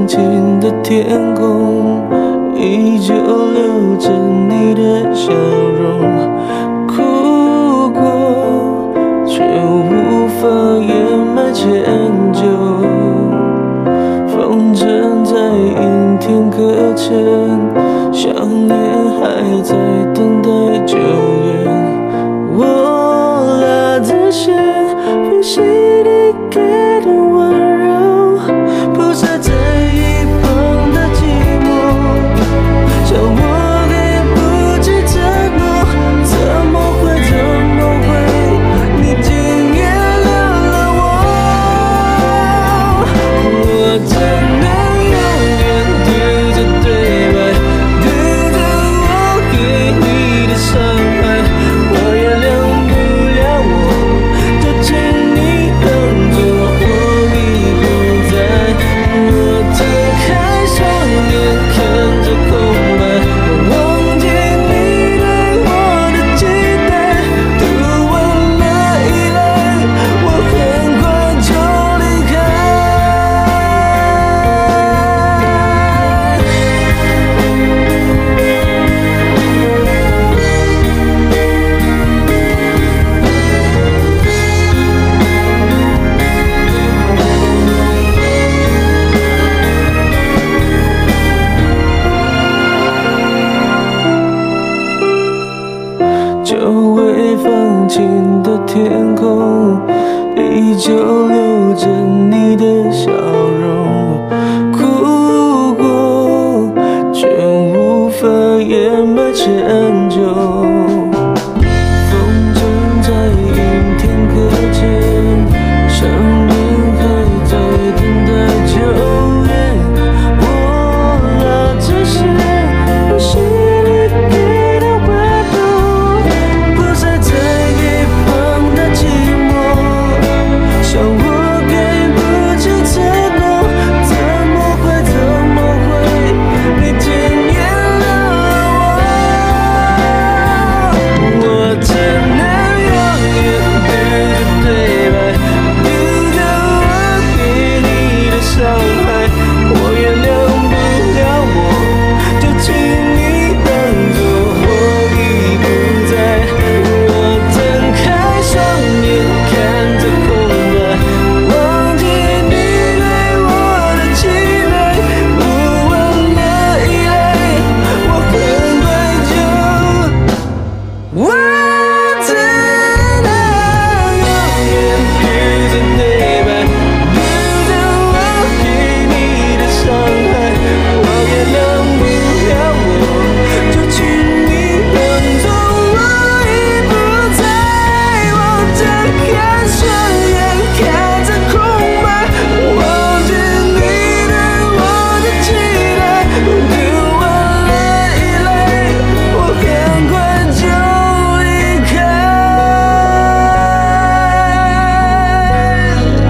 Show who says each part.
Speaker 1: 晴的天空，依旧留着你的笑容。哭过，却无法掩埋歉疚。风筝在阴天搁浅，想念还在等待救援。我拉着线，呼吸你给的温柔，铺设在一旁的寂寞，叫我给不起承诺。怎么会，你竟也留了我？我只能永远对着对白，对着我给你的伤害。我原谅不了我，就请你当作我已不在。我睁开双眼看着空白，我忘记你对我的期待。读完了依赖，我很快就离开。久未放晴的天空，依旧留着你的